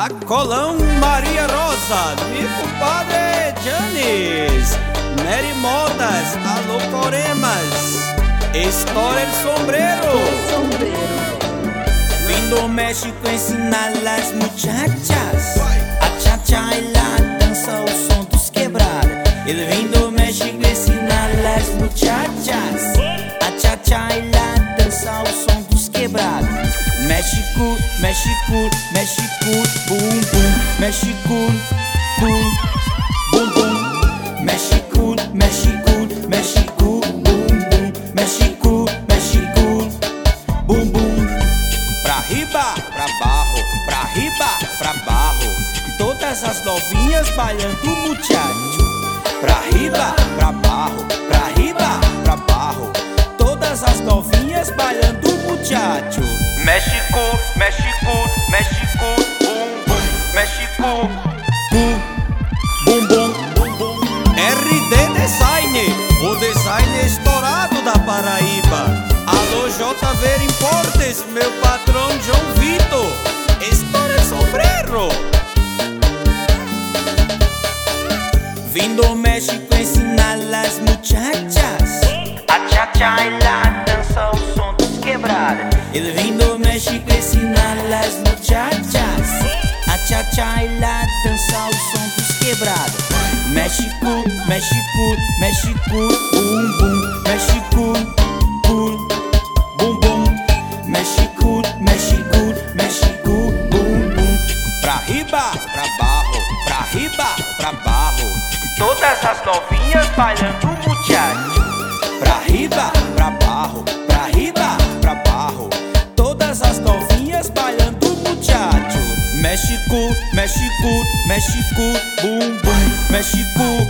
Sacolão Maria Rosa, mi compadre Janis, Nery Modas, alô Coremas, estoura el sombrero. Vim do México ensinar las muchachas a cha-cha e la dança, o som dos quebrados. Ele vim do México ensinar las muchachas a cha-cha e la dança, o som dos quebrados. México, México, México, bum bum. México, cool, bum bum. México, México, México, bum bum. México, México, bum bum. Pra riba, pra barro, pra riba, pra barro. Todas as novinhas bailando muchacho. Pra riba, pra barro, pra riba, pra barro. Todas as novinhas bailando muchacho. México, México, México, bum bum. México, bum bum, bum bum. RD Design, o design estourado da Paraíba. Alô JV Importes, meu patrão João Vitor, estoura el sombrero. Vim do México ensinar las muchachas a cha-cha e la dança, o som dos quebrados. Ele vim do México ensinar las muchachas a cha-cha e la dança, o som dos quebrados. México, México, México, bum bum. México, cool, bum bum. México, México, México, bum bum. Pra riba, pra barro, pra riba, pra barro. Todas as novinhas bailando muchacho. Pra riba, pra barro, pra riba, pra barro. Todas as novinhas bailando muchacho. México, México, México, bum bum. México,